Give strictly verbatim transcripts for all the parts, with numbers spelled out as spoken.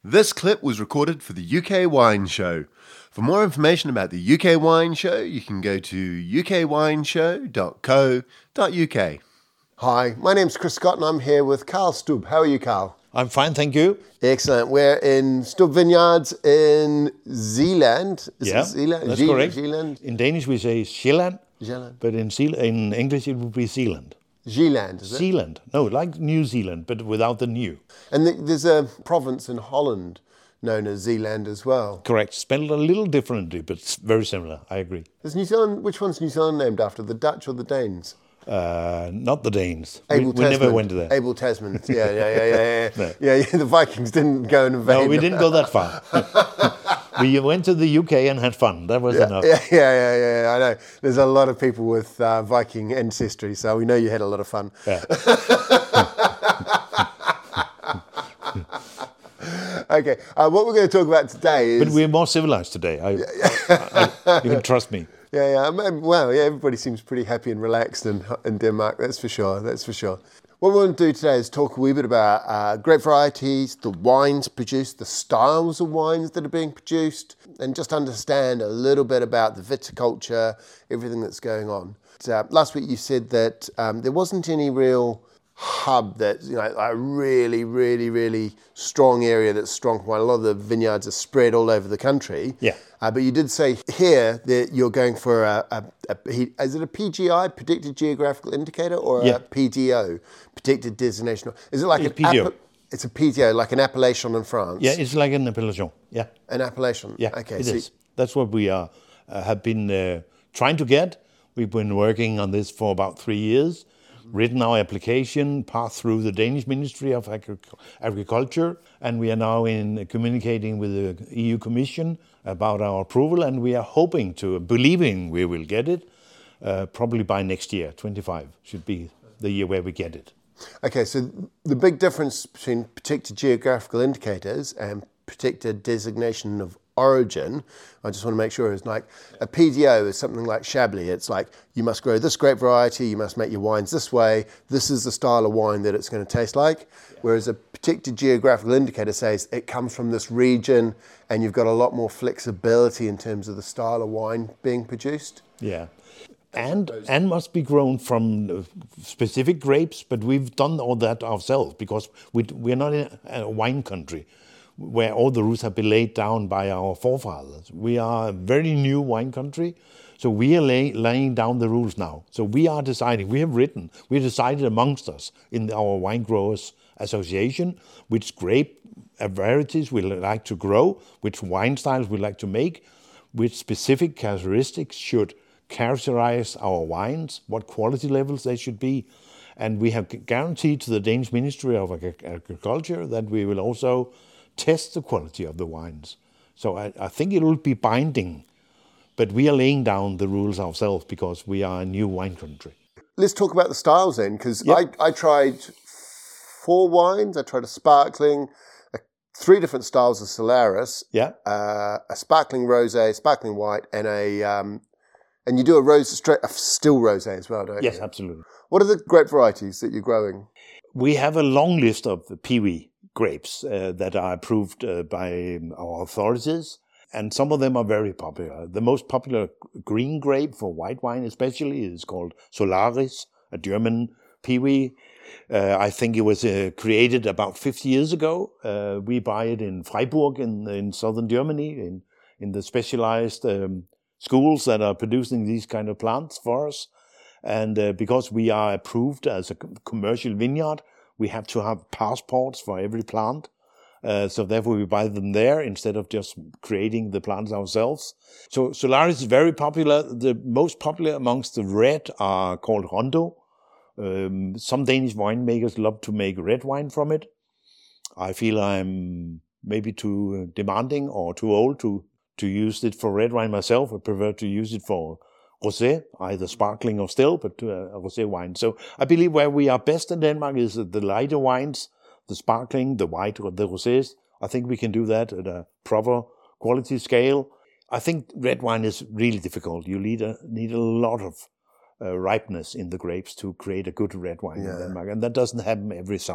This clip was recorded for the U K Wine Show. For more information about the U K Wine Show, you can go to u k wine show dot co dot u k. Hi, my name's Chris Scott and I'm here with Carl Stubb. How are you, Carl? I'm fine, thank you. Excellent. We're in Stubb Vineyards in Zeeland. Is yeah, it Zeeland? that's Ze- correct. Zeeland? In Danish we say Zeeland, Zeeland. but in Zeal- in English it would be Zealand. Zeeland, is it? Zealand. No, like New Zealand, but without the new. And th- there's a province in Holland known as Zeeland as well. Correct. Spelled a little differently, but it's very similar. I agree. Is New Zealand, which one's New Zealand named after, the Dutch or the Danes? Uh, not the Danes. We, Abel we never Tasman. went there. Abel Tasman. Yeah, yeah, yeah, yeah, yeah. No. yeah, yeah. The Vikings didn't go and invade. No, we didn't go that far. We went to the U K and had fun. That was yeah, enough. Yeah, yeah, yeah, yeah. I know. There's a lot of people with uh, Viking ancestry, so we know you had a lot of fun. Yeah. Okay, uh, what we're going to talk about today is... But we're more civilized today. I, I, I, you can trust me. Yeah, yeah. Well, yeah, everybody seems pretty happy and relaxed in, in Denmark, that's for sure, that's for sure. What we want to do today is talk a wee bit about uh, grape varieties, the wines produced, the styles of wines that are being produced, and just understand a little bit about the viticulture, everything that's going on. Uh, last week you said that um, there wasn't any real hub that, you know, a really, really, really strong area that's strong for wine. A lot of the vineyards are spread all over the country. Yeah. Uh, but you did say here that you're going for a, a, a, is it a P G I, Predicted Geographical Indicator, or yeah. a P D O, Predicted Designation? Is it like it's an P D O? App- it's a P D O, like an appellation in France? Yeah, it's like an appellation. Yeah. An appellation? Yeah, okay, it so is. That's what we are, uh, have been uh, trying to get. We've been working on this for about three years, written our application, passed through the Danish Ministry of Agri- Agriculture, and we are now in communicating with the E U Commission about our approval, and we are hoping to, believing we will get it, uh, probably by next year, twenty-five should be the year where we get it. Okay, so the big difference between Predicted Geographical Indicators and Predicted Designation of Origin, I just want to make sure, is like a P D O is something like Chablis. It's like you must grow this grape variety, you must make your wines this way, this is the style of wine that it's going to taste like. Yeah. Whereas a Predicted Geographical Indicator says it comes from this region and you've got a lot more flexibility in terms of the style of wine being produced. Yeah. And and must be grown from specific grapes, but we've done all that ourselves because we we're not in a wine country where all the rules have been laid down by our forefathers. We are a very new wine country, so we are lay, laying down the rules now. So we are deciding, we have written, we decided amongst us in our Wine Growers Association which grape varieties we like to grow, which wine styles we like to make, which specific characteristics should characterize our wines, what quality levels they should be. And we have guaranteed to the Danish Ministry of Agriculture that we will also test the quality of the wines. So I, I think it will be binding, but we are laying down the rules ourselves because we are a new wine country. Let's talk about the styles then, because Yep. I, I tried four wines. I tried a sparkling, a, three different styles of Solaris, Yeah. uh, a sparkling rosé, sparkling white, and a um, and you do a rose straight, a still rosé as well, don't Yes, you? absolutely. What are the grape varieties that you're growing? We have a long list of Piwi grapes uh, that are approved uh, by our authorities, and some of them are very popular. The most popular green grape for white wine especially is called Solaris, a German Piwi. Uh, I think it was uh, created about fifty years ago. Uh, we buy it in Freiburg in, in southern Germany, in, in the specialized um, schools that are producing these kind of plants for us. And uh, because we are approved as a commercial vineyard, we have to have passports for every plant. Uh, so therefore we buy them there instead of just creating the plants ourselves. So Solaris is very popular. The most popular amongst the red are called Rondo. Um, some Danish winemakers love to make red wine from it. I feel I'm maybe too demanding or too old to, to use it for red wine myself. I prefer to use it for rosé, either sparkling or still, but uh, rosé wine. So I believe where we are best in Denmark is the lighter wines, the sparkling, the white, or the rosés. I think we can do that at a proper quality scale. I think red wine is really difficult. You need a, need a lot of uh, ripeness in the grapes to create a good red wine Yeah. in Denmark, and that doesn't happen every summer.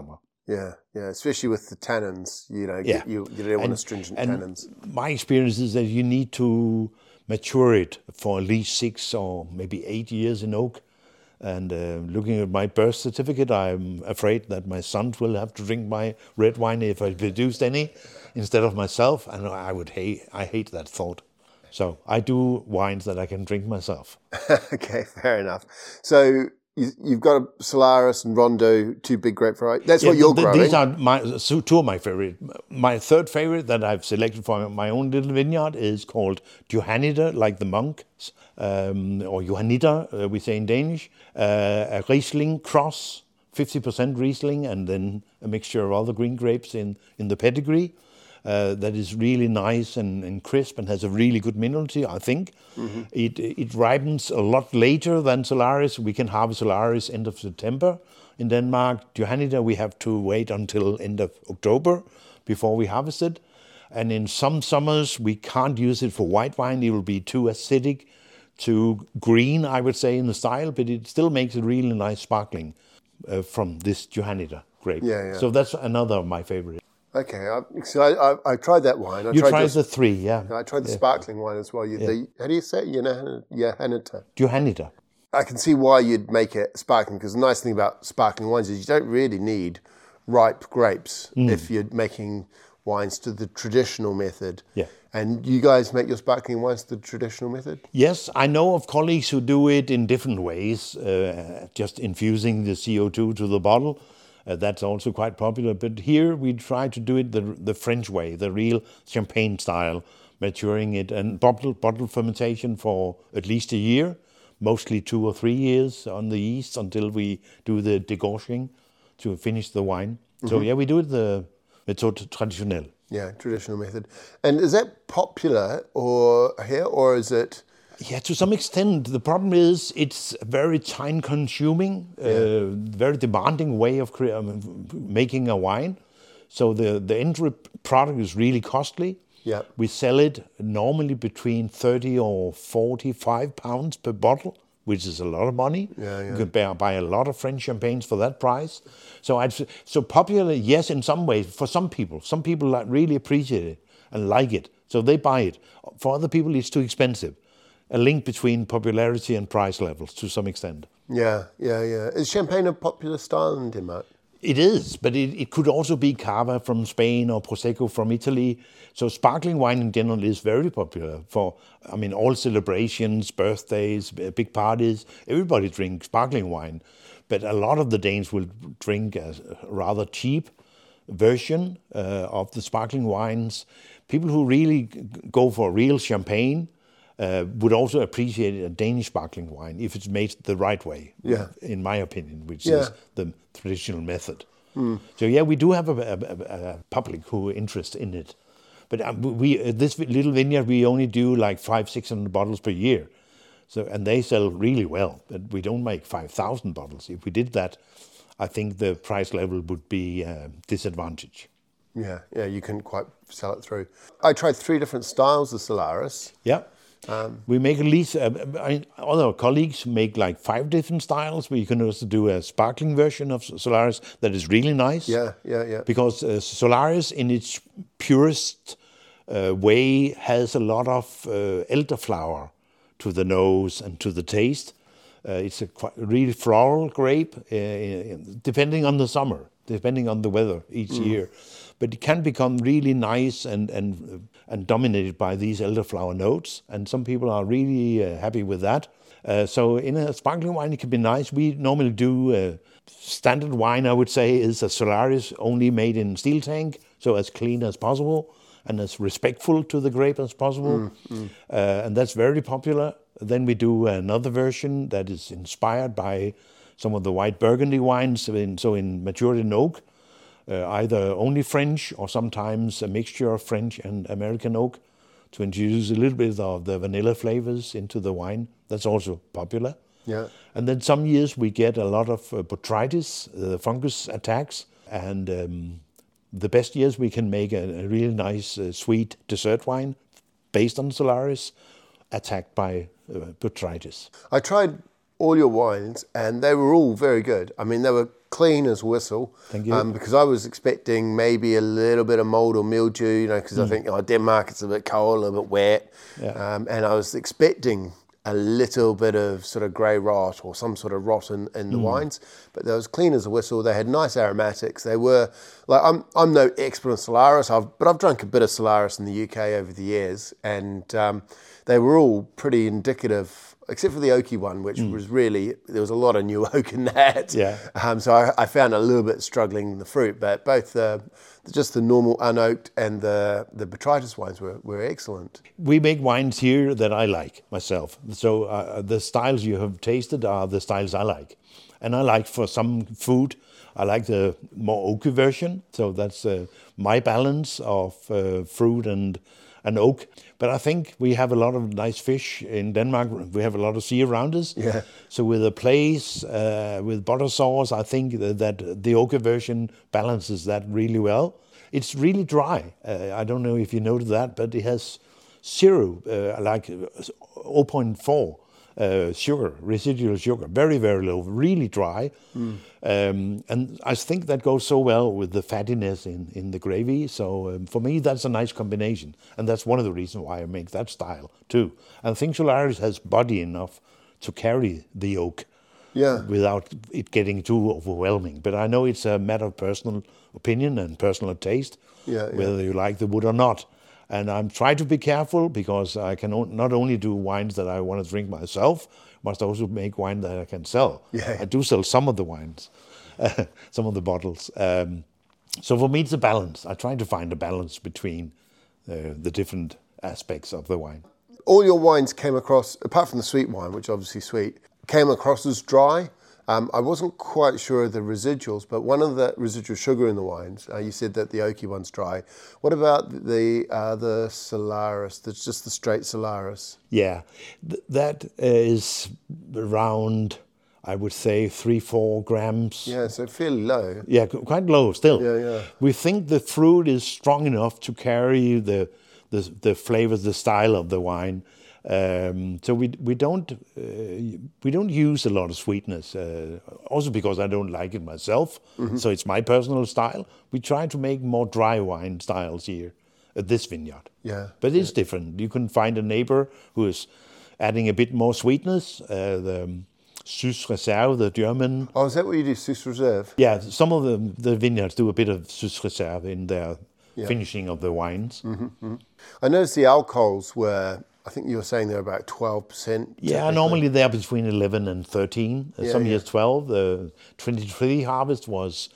Yeah, yeah, especially with the tannins, you know, Yeah. you, you don't want And- astringent and tannins. My experience is that you need to mature it for at least six or maybe eight years in oak. And uh, looking at my birth certificate, I'm afraid that my sons will have to drink my red wine if I produced any instead of myself. And I would hate, I hate that thought. So I do wines that I can drink myself. Okay, fair enough. So you, you've got a Solaris and Rondo, two big grape varieties. That's what you're th- growing. These are my, so two of my favorite. My third favorite that I've selected for my own little vineyard is called Johanniter, like the monks, um, or Johanniter, uh, we say in Danish. Uh, a Riesling cross, fifty percent Riesling, and then a mixture of other green grapes in, in the pedigree. Uh, that is really nice and, and crisp and has a really good minerality, I think. Mm-hmm. It it ripens a lot later than Solaris. We can harvest Solaris end of September in Denmark. Johanniter, we have to wait until end of October before we harvest it. And in some summers, we can't use it for white wine. It will be too acidic, too green, I would say, in the style, but it still makes a really nice sparkling uh, from this Johanniter grape. Yeah, yeah. So that's another of my favorite. Okay, I, so I, I, I tried that wine. I You tried, tried the three, yeah. I tried the yeah. sparkling wine as well. You, the, how do you say it? You know, Johanniter. Johanniter. I can see why you'd make it sparkling, because the nice thing about sparkling wines is you don't really need ripe grapes mm. if you're making wines to the traditional method. Yeah. And you guys make your sparkling wines the traditional method? Yes, I know of colleagues who do it in different ways, uh, just infusing the C O two to the bottle. Uh, that's also quite popular. But here we try to do it the the French way, the real champagne style, maturing it and bottle bottle fermentation for at least a year, mostly two or three years on the yeast until we do the degorging to finish the wine. Mm-hmm. So yeah, we do it the méthode traditionnelle. Yeah, traditional method. And is that popular or here, or is it? Yeah, to some extent. The problem is it's a very time-consuming, yeah. uh, very demanding way of cre- um, making a wine. So the, the end product is really costly. Yeah. We sell it normally between thirty or forty-five pounds per bottle, which is a lot of money. Yeah, yeah. You can buy, buy a lot of French champagnes for that price. So I'd, so popular, yes, in some ways, for some people. Some people like, really appreciate it and like it, so they buy it. For other people, it's too expensive. A link between popularity and price levels to some extent. Yeah, yeah, yeah. Is champagne a popular style in Denmark? It is, but it, it could also be Cava from Spain or Prosecco from Italy. So sparkling wine in general is very popular for, I mean, all celebrations, birthdays, big parties. Everybody drinks sparkling wine. But a lot of the Danes will drink a rather cheap version uh, of the sparkling wines. People who really go for real champagne Uh, would also appreciate a Danish sparkling wine if it's made the right way, yeah. in my opinion, which yeah. is the traditional method. Mm. So yeah, we do have a, a, a public who are interested in it. But uh, we uh, this little vineyard, we only do like five, six hundred bottles per year. So and they sell really well, but we don't make five thousand bottles. If we did that, I think the price level would be uh, disadvantage. Yeah, yeah, you couldn't quite sell it through. I tried three different styles of Solaris. Yeah. Um, we make at least, uh, I mean, other colleagues make like five different styles, but you can also do a sparkling version of Solaris that is really nice. Yeah, yeah, yeah. Because uh, Solaris in its purest uh, way has a lot of uh, elderflower to the nose and to the taste. Uh, it's a quite, really floral grape, uh, depending on the summer, depending on the weather each mm. year. But it can become really nice and and and dominated by these elderflower notes, and some people are really uh, happy with that. Uh, so in a sparkling wine, it can be nice. We normally do uh, standard wine, I would say, is a Solaris only made in steel tank, so as clean as possible and as respectful to the grape as possible. Mm, mm. Uh, and that's very popular. Then we do another version that is inspired by some of the white Burgundy wines, in, so in matured in oak. Uh, either only French or sometimes a mixture of French and American oak to introduce a little bit of the vanilla flavors into the wine. That's also popular. Yeah. And then some years we get a lot of uh, botrytis, uh, fungus attacks. And um, the best years we can make a, a really nice uh, sweet dessert wine based on Solaris attacked by uh, botrytis. I tried all your wines and they were all very good. I mean, they were clean as whistle. Thank you. Um, because I was expecting maybe a little bit of mold or mildew, you know, because mm. I think, oh, Denmark, it's a bit cold, a little bit wet. Yeah. Um, and I was expecting a little bit of sort of grey rot or some sort of rot in, in the mm. wines, but they was clean as a whistle. They had nice aromatics. They were like, I'm I'm no expert on Solaris, I've, but I've drunk a bit of Solaris in the U K over the years, and um, they were all pretty indicative, except for the oaky one, which mm. was really, there was a lot of new oak in that. Yeah. Um, so I, I found a little bit struggling in the fruit, but both the just the normal unoaked and the the botrytis wines were, were excellent. We make wines here that I like myself. So uh, the styles you have tasted are the styles I like. And I like for some food, I like the more oaky version. So that's uh, my balance of uh, fruit and, and oak. But I think we have a lot of nice fish in Denmark. We have a lot of sea around us. Yeah. So with the place, uh, with butter sauce, I think that, that the oak version balances that really well. It's really dry. Uh, I don't know if you noticed that, but it has zero, uh, like zero point four uh, sugar, residual sugar, very, very low, really dry. Mm. Um, and I think that goes so well with the fattiness in, in the gravy. So um, for me, that's a nice combination. And that's one of the reasons why I make that style too. And I think Solaris has body enough to carry the oak. Yeah. Without it getting too overwhelming. But I know it's a matter of personal opinion and personal taste, yeah, yeah. whether you like the wood or not. And I'm trying to be careful because I can not only do wines that I want to drink myself, must also make wine that I can sell. Yeah. I do sell some of the wines, uh, some of the bottles. Um, so for me, it's a balance. I try to find a balance between uh, the different aspects of the wine. All your wines came across, apart from the sweet wine, which is obviously sweet, came across as dry. Um, I wasn't quite sure of the residuals, but one of the residual sugar in the wines, uh, you said that the oaky one's dry. What about the uh, the Solaris, that's just the straight Solaris? Yeah, Th- that is around, I would say, three, four grams. Yeah, so fairly low. Yeah, quite low still. Yeah, yeah. We think the fruit is strong enough to carry the the, the flavors, the style of the wine. Um, so we we don't uh, we don't use a lot of sweetness. Uh, also because I don't like it myself. Mm-hmm. So it's my personal style. We try to make more dry wine styles here at this vineyard. Yeah, but it's yeah. different. You can find a neighbor who is adding a bit more sweetness. Uh, the Süß Reserve, the German. Oh, is that what you do, Süß Reserve? Yeah, some of the the vineyards do a bit of Süß Reserve in their yeah. finishing of the wines. Mm-hmm, mm-hmm. I noticed the alcohols were, I think you were saying they're about twelve percent. Yeah, normally they're between eleven and thirteen. Yeah, Some yeah. years twelve. The twenty-three harvest was,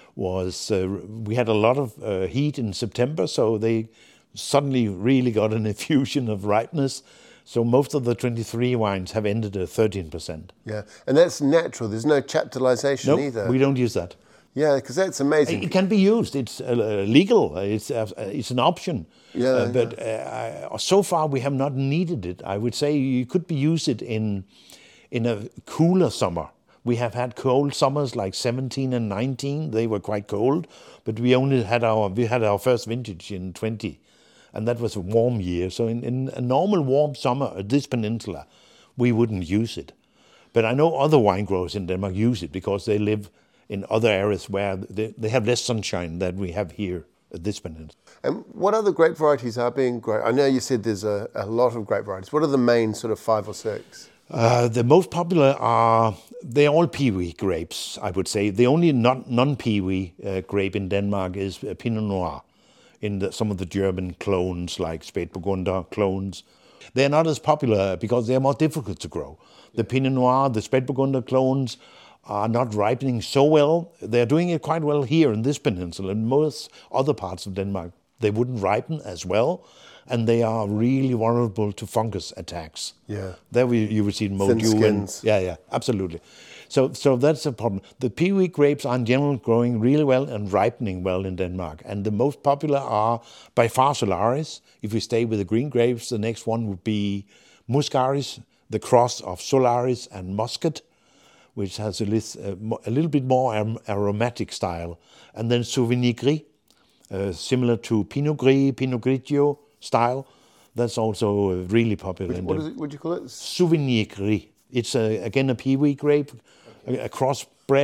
was uh, we had a lot of uh, heat in September, so they suddenly really got an infusion of ripeness. So most of the twenty-three wines have ended at thirteen percent. Yeah, and that's natural. There's no chaptalization nope, either. We don't use that. Yeah, because that's amazing. It can be used. It's uh, legal. It's uh, it's an option. Yeah, uh, but uh, I, so far we have not needed it. I would say you could be use it in in a cooler summer. We have had cold summers like seventeen and nineteen. They were quite cold, but we only had our we had our first vintage in twenty, and that was a warm year. So in, in a normal warm summer at this peninsula, we wouldn't use it. But I know other wine growers in Denmark use it because they live in other areas where they, they have less sunshine than we have here at this peninsula. And what other grape varieties are being grown? I know you said there's a, a lot of grape varieties. What are the main sort of five or six? Uh, the most popular are, they're all Piwi grapes, I would say. The only non, non-Piwi uh, grape in Denmark is uh, Pinot Noir, in the, some of the German clones like Spätburgunder clones. They're not as popular because they're more difficult to grow. The Pinot Noir, the Spätburgunder clones are not ripening so well. They're doing it quite well here in this peninsula. In most other parts of Denmark, they wouldn't ripen as well, and they are really vulnerable to fungus attacks. Yeah. There we, you would see mildew. Thin skins. And, yeah, yeah, absolutely. So, so that's a problem. The Piwi grapes are in general growing really well and ripening well in Denmark. And the most popular are by far Solaris. If we stay with the green grapes, the next one would be Muscaris, the cross of Solaris and Muscat, which has a, list, uh, a little bit more ar- aromatic style. And then Sauvigny Gris, uh, similar to Pinot Gris, Pinot Grigio style. That's also uh, really popular. Which, in what the, is it? What do you call it? Sauvigny Gris. It's, uh, again, a Piwi grape, okay. a, a crossbred,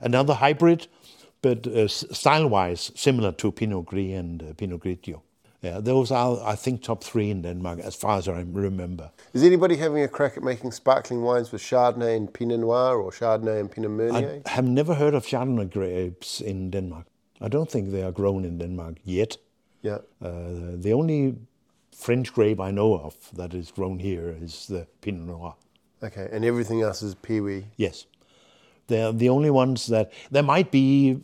another hybrid, but uh, style-wise similar to Pinot Gris and uh, Pinot Grigio. Yeah, those are, I think, top three in Denmark, as far as I remember. Is anybody having a crack at making sparkling wines with Chardonnay and Pinot Noir, or Chardonnay and Pinot Meunier? I have never heard of Chardonnay grapes in Denmark. I don't think they are grown in Denmark yet. Yeah. Uh, the only French grape I know of that is grown here is the Pinot Noir. Okay, and everything else is Piwi? Yes. They're the only ones that... There might be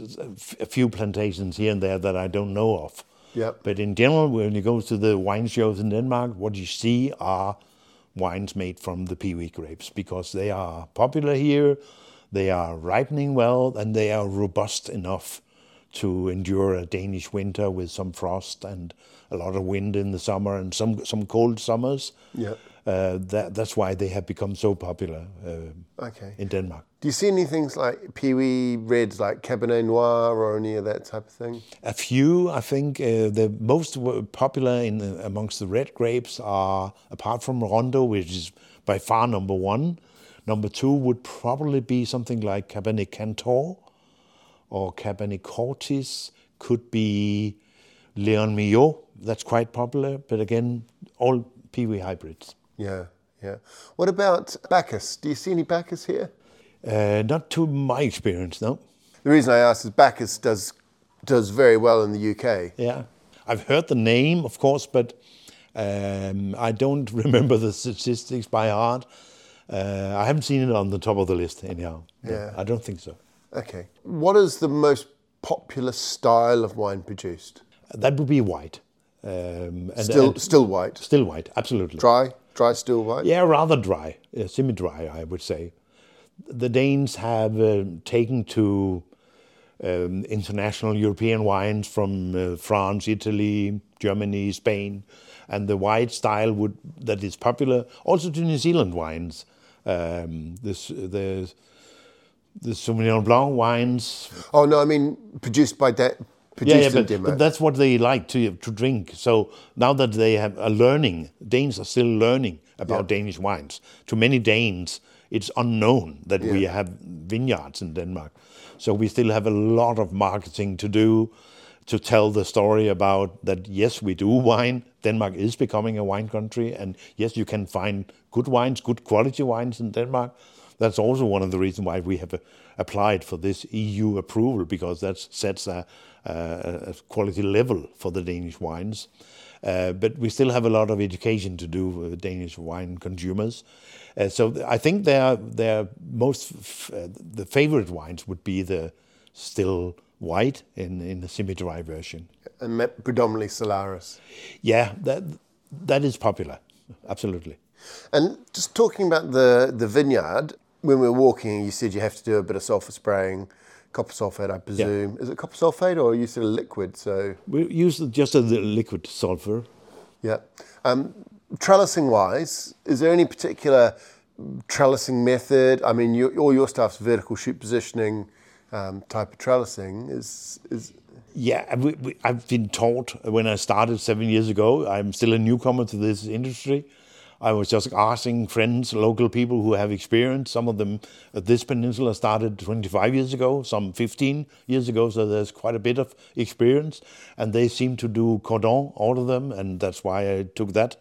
a few plantations here and there that I don't know of. Yep. But in general, when you go to the wine shows in Denmark, what you see are wines made from the Piwi grapes, because they are popular here, they are ripening well, and they are robust enough to endure a Danish winter with some frost and a lot of wind in the summer and some some cold summers. Yeah. Uh, that, that's why they have become so popular uh, Okay. in Denmark. Do you see any things like Piwi reds, like Cabernet Noir, or any of that type of thing? A few, I think. Uh, the most popular in the, amongst the red grapes are, apart from Rondo, which is by far number one, number two would probably be something like Cabernet Cantor or Cabernet Cortis, could be Leon Millot. That's quite popular, but again, all Piwi hybrids. Yeah, yeah. What about Bacchus? Do you see any Bacchus here? Uh, not to my experience, no. The reason I ask is Bacchus does does very well in the U K. Yeah, I've heard the name, of course, but um, I don't remember the statistics by heart. Uh, I haven't seen it on the top of the list anyhow. No, Yeah. I don't think so. Okay. What is the most popular style of wine produced? That would be white. Um, and, Still, and still white. still white, absolutely. Dry, dry, still white. Yeah, rather dry, uh, semi-dry, I would say. The Danes have uh, taken to um, international European wines from uh, France, Italy, Germany, Spain, and the white style would that is popular also to New Zealand wines. Um, this the the Sauvignon Blanc wines. Oh no, I mean produced by that. Yeah, yeah, Produced in but, Denmark. but that's what they like to to drink. So now that they have a learning, Danes are still learning about Yeah. Danish wines. To many Danes, it's unknown that we Yeah. have vineyards in Denmark. So we still have a lot of marketing to do to tell the story about that, yes, we do wine. Denmark is becoming a wine country. And yes, you can find good wines, good quality wines in Denmark. That's also one of the reasons why we have uh, applied for this E U approval, because that sets a, a, a quality level for the Danish wines. Uh, but we still have a lot of education to do with Danish wine consumers. Uh, so th- I think their their most f- uh, the favorite wines would be the still white in in the semi-dry version. And me- predominantly Solaris. Yeah, that that is popular, absolutely. And just talking about the, the vineyard, when we were walking, you said you have to do a bit of sulfur spraying, copper sulfate, I presume. Is it copper sulfate, or you said a liquid? So We use just a the liquid sulfur. yeah. Um, trellising wise, is there any particular trellising method? I mean, you, all your stuff's vertical shoot positioning um, type of trellising. Is is Yeah, we, we, I've been taught when I started seven years ago. I'm still a newcomer to this industry. I was just asking friends, local people who have experience. Some of them at this peninsula started twenty-five years ago, some fifteen years ago, so there's quite a bit of experience. And they seem to do cordon, all of them, and that's why I took that.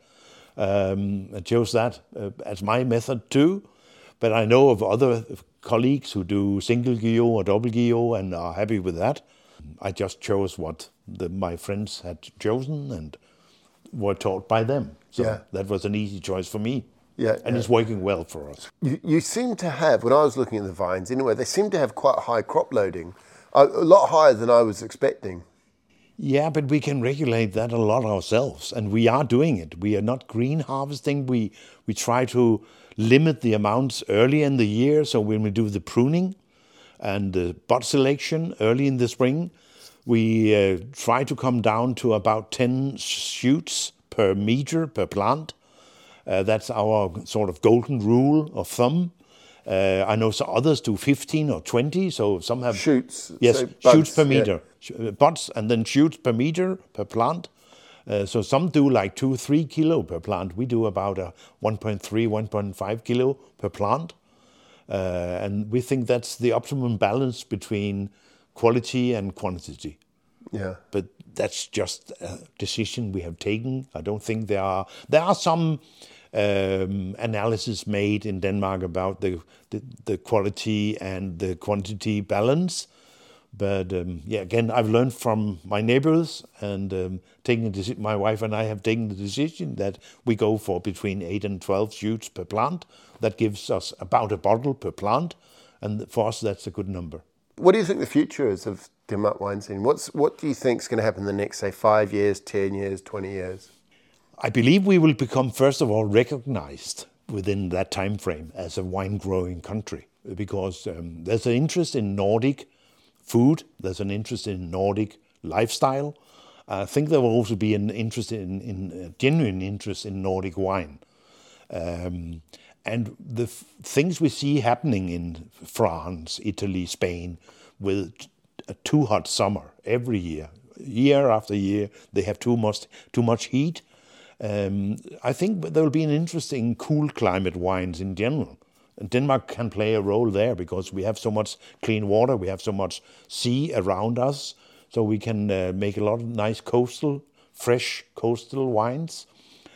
Um, I chose that uh, as my method too. But I know of other colleagues who do single guillot or double guillot and are happy with that. I just chose what the, my friends had chosen and were taught by them. So Yeah. that was an easy choice for me. Yeah, And yeah. it's working well for us. You, you seem to have, when I was looking at the vines anyway, they seem to have quite high crop loading, a, a lot higher than I was expecting. Yeah, but we can regulate that a lot ourselves, and we are doing it. We are not green harvesting. We we try to limit the amounts early in the year. So when we do the pruning and the bud selection early in the spring, we uh, try to come down to about ten shoots per meter per plant. Uh, that's our sort of golden rule of thumb. Uh, I know some others do fifteen or twenty, so some have Shoots. Yes, so buds, shoots per yeah. meter, Sh- uh, buds, and then shoots per meter per plant. Uh, so some do like two, three kilo per plant. We do about a one point three, one point five kilo per plant. Uh, and we think that's the optimum balance between quality and quantity. Yeah. But that's just a decision we have taken. I don't think there are there are some um, analysis made in Denmark about the, the the quality and the quantity balance. But um, yeah, again, I've learned from my neighbors and um, taking a deci- my wife and I have taken the decision that we go for between eight and twelve shoots per plant. That gives us about a bottle per plant, and for us that's a good number. What do you think the future is of Denmark wine scene? What's what do you think is going to happen in the next, say, five years, ten years, twenty years? I believe we will become, first of all, recognized within that time frame as a wine-growing country, because um, there's an interest in Nordic food, there's an interest in Nordic lifestyle. I think there will also be an interest in, in a genuine interest in Nordic wine. Um, and the f- things we see happening in France, Italy, Spain, with a too hot summer every year, year after year, they have too much too much heat. Um, I think there will be an interest in cool climate wines in general. And Denmark can play a role there because we have so much clean water, we have so much sea around us, so we can uh, make a lot of nice coastal, fresh coastal wines.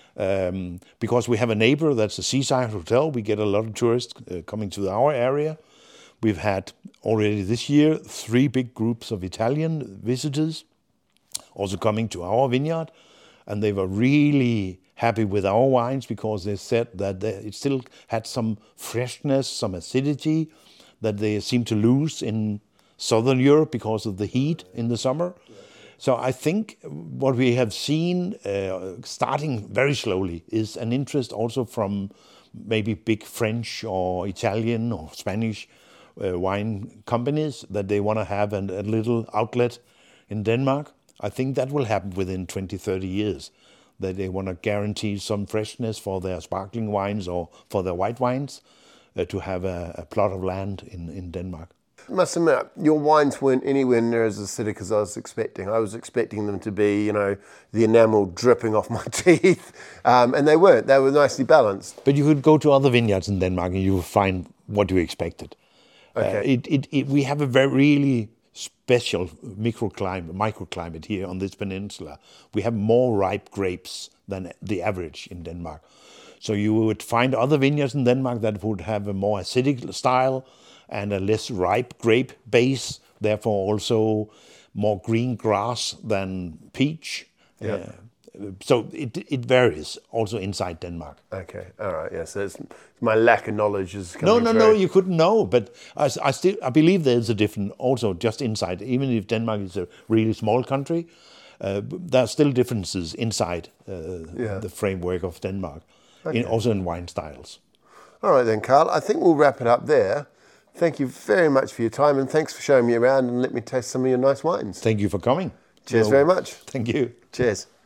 Um, because we have a neighbor that's a seaside hotel, we get a lot of tourists uh, coming to our area. We've had already this year three big groups of Italian visitors also coming to our vineyard, and they were really happy with our wines because they said that they, it still had some freshness, some acidity that they seem to lose in Southern Europe because of the heat in the summer. So I think what we have seen, uh, starting very slowly, is an interest also from maybe big French or Italian or Spanish uh, wine companies that they want to have an, a little outlet in Denmark. I think that will happen within twenty, thirty years, that they want to guarantee some freshness for their sparkling wines or for their white wines, uh, to have a, a plot of land in, in Denmark. I must admit, your wines weren't anywhere near as acidic as I was expecting. I was expecting them to be, you know, the enamel dripping off my teeth, um, and they weren't. They were nicely balanced. But you could go to other vineyards in Denmark and you will find what you expected. Okay. Uh, it, it, it, we have a very really special microclimate, microclimate here on this peninsula. We have more ripe grapes than the average in Denmark. So you would find other vineyards in Denmark that would have a more acidic style and a less ripe grape base, therefore also more green grass than peach. Yeah. Uh, so it it varies also inside Denmark. Okay, all right, yeah. So it's, my lack of knowledge is No, coming no, through. no. You couldn't know, but I, I still I believe there's a different also just inside. Even if Denmark is a really small country, uh, there are still differences inside uh, Yeah. the framework of Denmark, Okay. in, also in wine styles. All right then, Carl. I think we'll wrap it up there. Thank you very much for your time, and thanks for showing me around and let me taste some of your nice wines. Thank you for coming. Cheers So, very much. Thank you. Cheers.